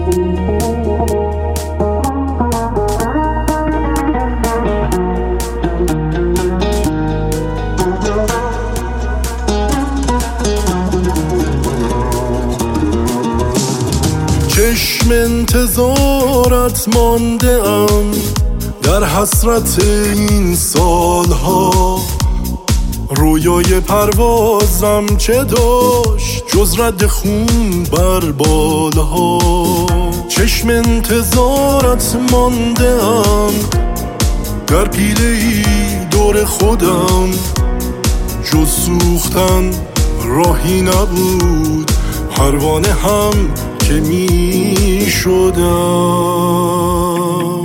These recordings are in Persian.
چشم انتظارت مانده ام در حسرت این سالها، رویای پروازم چه داشت جز رد خون بر بالها. چشم انتظارت مانده ام در پیله‌ای دور خودم، جز سوختن راهی نبود، پروانه هم که می شدم.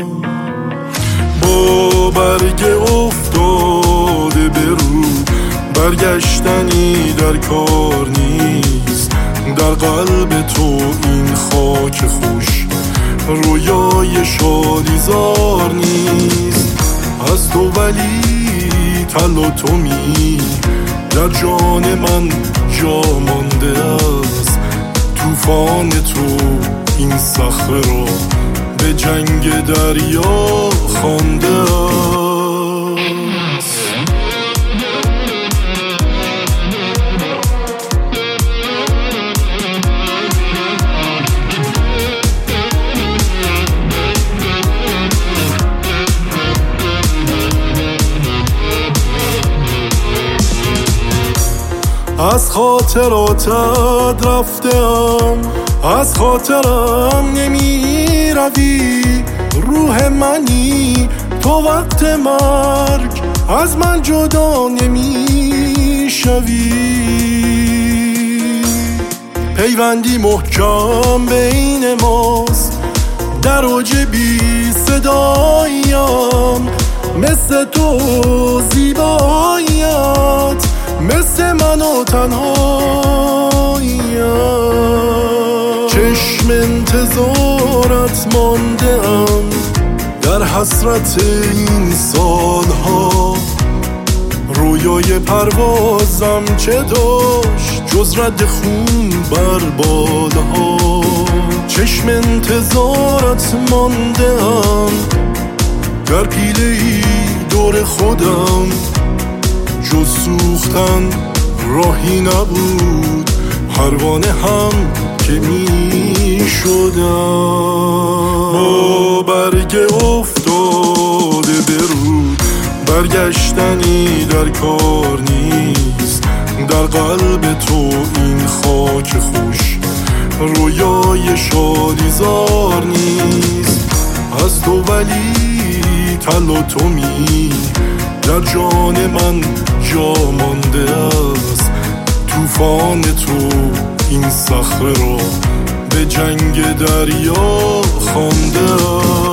با برگ افتاده به رو برگشتنی در کار نیست، در قلب تو این خاک خوش رویای شادیزار نیست. از تو ولی تلاطمی در جان من جا مانده است، طوفان تو این صخره را به جنگ دریا خوانده است. از خاطراتت رفتم، از خاطرم نمی روی، روح منی تو وقت مرگ از من جدا نمی شوی. پیوندی محکم بین ماست، در اوج بی صداییم، مثل تو زیباییت مثل من و تنهاییم. چشم انتظارت مانده ام در حسرت این سالها، رویای پروازم چه داشت جز رد خون بر بالها. چشم انتظارت مانده ام در پیله‌ای دور خودم، جز سوختن راهی نبود، پروانه هم که می شدم. با برگ افتاده به رود برگشتنی در کار نیست، در قلب تو این خاک خوش رویای شادیزار نیست. از تو ولی تلاطمی در جان من جا مانده است، طوفان تو این صخره را به جنگ دریا خوانده است.